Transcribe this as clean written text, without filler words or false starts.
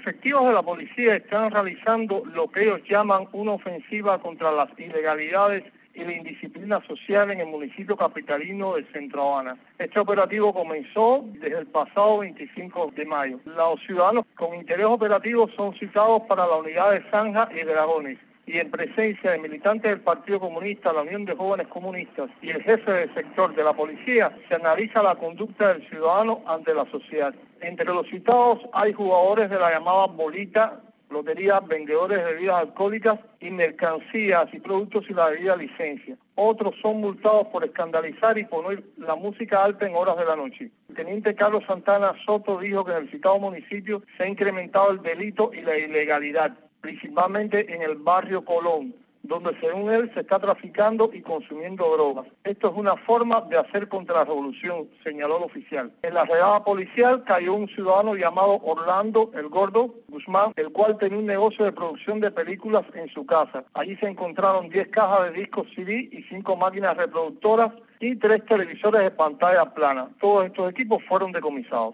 efectivos de la policía están realizando lo que ellos llaman una ofensiva contra las ilegalidades y la indisciplina social en el municipio capitalino de Centro Habana. Este operativo comenzó desde el pasado 25 de mayo. Los ciudadanos con interés operativo son citados para la unidad de Zanja y Dragones, y en presencia de militantes del Partido Comunista, la Unión de Jóvenes Comunistas y el jefe del sector de la policía, se analiza la conducta del ciudadano ante la sociedad. Entre los citados hay jugadores de la llamada bolita, loterías, vendedores de bebidas alcohólicas y mercancías y productos sin la debida licencia. Otros son multados por escandalizar y poner la música alta en horas de la noche. El teniente Carlos Santana Soto dijo que en el citado municipio se ha incrementado el delito y la ilegalidad, principalmente en el barrio Colón, donde según él se está traficando y consumiendo drogas. Esto es una forma de hacer contrarrevolución, señaló el oficial. En la redada policial cayó un ciudadano llamado Orlando El Gordo Guzmán, el cual tenía un negocio de producción de películas en su casa. Allí se encontraron 10 cajas de discos CD y 5 máquinas reproductoras y 3 televisores de pantalla plana. Todos estos equipos fueron decomisados.